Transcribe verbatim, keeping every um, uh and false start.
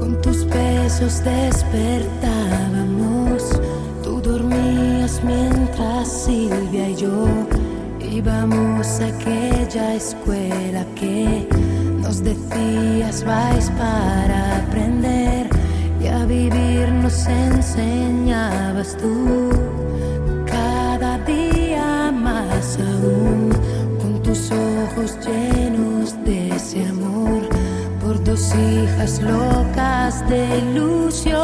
Con tus besos despertábamos, tú dormías mientras Silvia y yo íbamos a aquella escuela que nos decías vais para aprender, y a vivir nos enseñabas tú. Cada día más aún, con tus ojos llenos de ese amor, por dos hijas locas de ilusión.